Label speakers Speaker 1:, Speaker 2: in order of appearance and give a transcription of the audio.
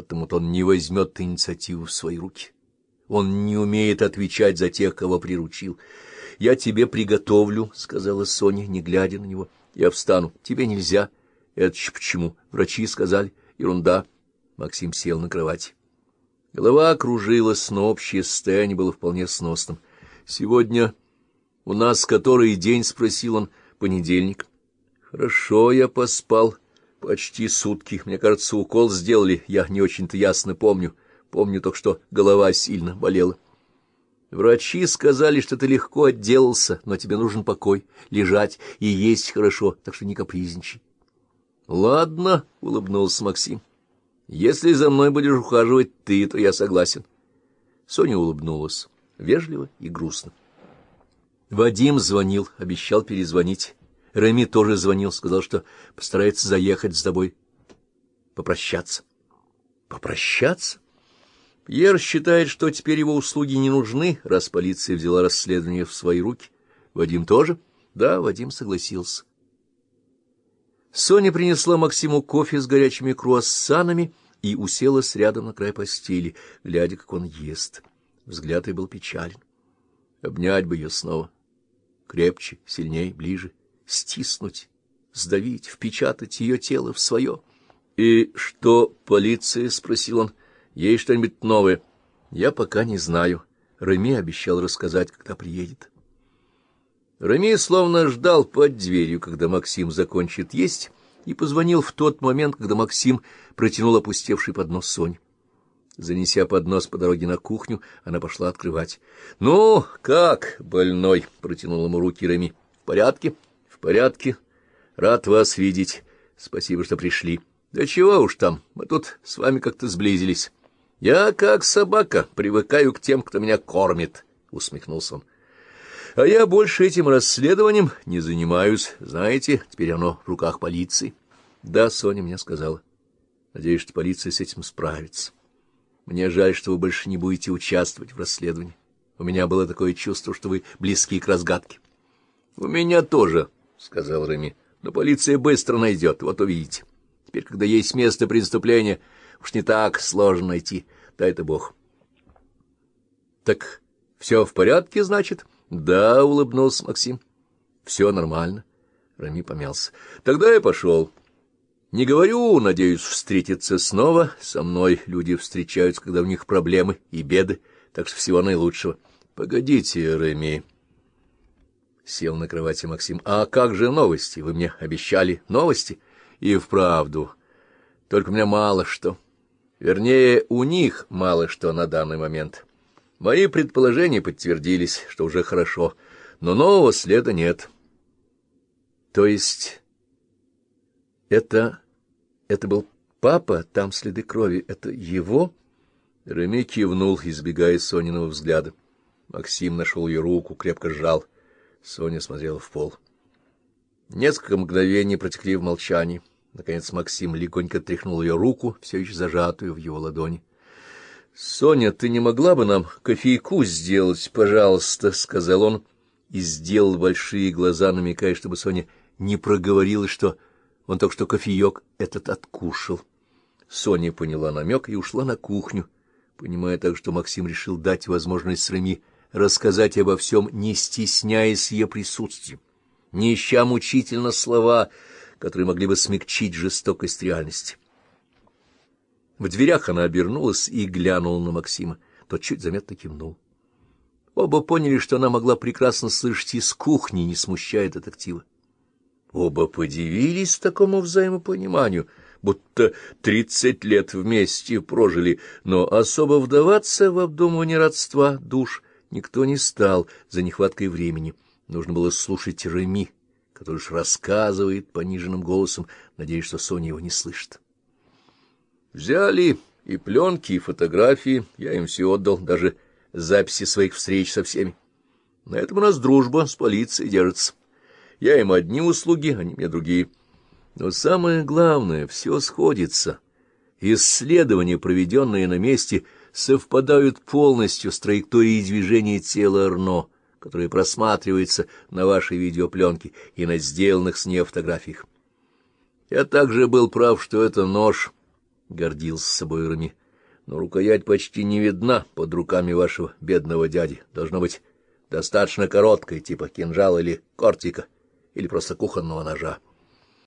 Speaker 1: потому-то он не возьмет инициативу в свои руки. Он не умеет отвечать за тех, кого приручил. — Я тебе приготовлю, — сказала Соня, не глядя на него. — Я встану. Тебе нельзя. — Это ж почему? Врачи сказали. Ерунда. Максим сел на кровати. Голова кружилась, но общее состояние было вполне сносным. — Сегодня у нас который день? — спросил он. — Понедельник. — Хорошо, я поспал. Почти сутки. Мне кажется, укол сделали. Я не очень-то ясно помню. Помню только, что голова сильно болела. Врачи сказали, что ты легко отделался, но тебе нужен покой, лежать и есть хорошо, так что не капризничай. — Ладно, — улыбнулся Максим. — Если за мной будешь ухаживать ты, то я согласен. Соня улыбнулась, вежливо и грустно. Вадим звонил, обещал перезвонить. Реми тоже звонил, сказал, что постарается заехать с тобой попрощаться. — Попрощаться? Пьер считает, что теперь его услуги не нужны, раз полиция взяла расследование в свои руки. Вадим тоже? Да, Вадим согласился. Соня принесла Максиму кофе с горячими круассанами и уселась рядом на край постели, глядя, как он ест. Взгляд ее был печален. Обнять бы ее снова. Крепче, сильней, ближе. Стиснуть, сдавить, впечатать ее тело в свое. — И что, полиция? — спросил он. — Есть что-нибудь новое? — Я пока не знаю. Реми обещал рассказать, когда приедет. Реми словно ждал под дверью, когда Максим закончит есть, и позвонил в тот момент, когда Максим протянул опустевший поднос Соне. Занеся поднос по дороге на кухню, она пошла открывать. — Ну, как, больной? — протянул ему руки Реми. — В порядке? — В порядке. Рад вас видеть. Спасибо, что пришли. — Да чего уж там, мы тут с вами как-то сблизились. — Я, как собака, привыкаю к тем, кто меня кормит, — усмехнулся он. — А я больше этим расследованием не занимаюсь. Знаете, теперь оно в руках полиции. — Да, Соня мне сказала. Надеюсь, что полиция с этим справится. Мне жаль, что вы больше не будете участвовать в расследовании. У меня было такое чувство, что вы близки к разгадке. — У меня тоже, — сказал Реми. — Но полиция быстро найдет, вот увидите. Теперь, когда есть место преступления, уж не так сложно найти. Дай-то Бог. — Так все в порядке, значит? — Да, — улыбнулся Максим. — Все нормально. Реми помялся. — Тогда я пошел. Не говорю, надеюсь встретиться снова. Со мной люди встречаются, когда у них проблемы и беды, так что всего наилучшего. — Погодите, Реми. Сел на кровати Максим. — А как же новости? Вы мне обещали новости? — И вправду. Только у меня мало что. Вернее, у них мало что на данный момент. Мои предположения подтвердились, что уже хорошо, но нового следа нет. — То есть это был папа, там следы крови, это его? Реми кивнул, избегая Сониного взгляда. Максим нашел ее руку, крепко сжал. Соня смотрела в пол. Несколько мгновений протекли в молчании. Наконец Максим легонько тряхнул ее руку, все еще зажатую в его ладони. — Соня, ты не могла бы нам кофейку сделать, пожалуйста? — сказал он и сделал большие глаза, намекая, чтобы Соня не проговорила, что он только что кофеек этот откушал. Соня поняла намек и ушла на кухню, понимая так, что Максим решил дать возможность Реми рассказать обо всем, не стесняясь ее присутствием, не ища мучительно слова, которые могли бы смягчить жестокость реальности. В дверях она обернулась и глянула на Максима. Тот чуть заметно кивнул. Оба поняли, что она могла прекрасно слышать из кухни, не смущая детектива. Оба подивились такому взаимопониманию, будто 30 лет вместе прожили, но особо вдаваться в обдумывание родства душ никто не стал за нехваткой времени. Нужно было слушать Реми, который уж рассказывает пониженным голосом, надеясь, что Соня его не слышит. Взяли и пленки, и фотографии, я им все отдал, даже записи своих встреч со всеми. На этом у нас дружба с полицией держится. Я им одни услуги, они мне другие. Но самое главное, все сходится. Исследования, проведенные на месте, совпадают полностью с траекторией движения тела Арно, которое просматривается на вашей видеопленке и на сделанных с нее фотографиях. Я также был прав, что это нож. гордился собой Рами. Но рукоять почти не видна под руками вашего бедного дяди. Должно быть достаточно короткой, типа кинжала или кортика, или просто кухонного ножа.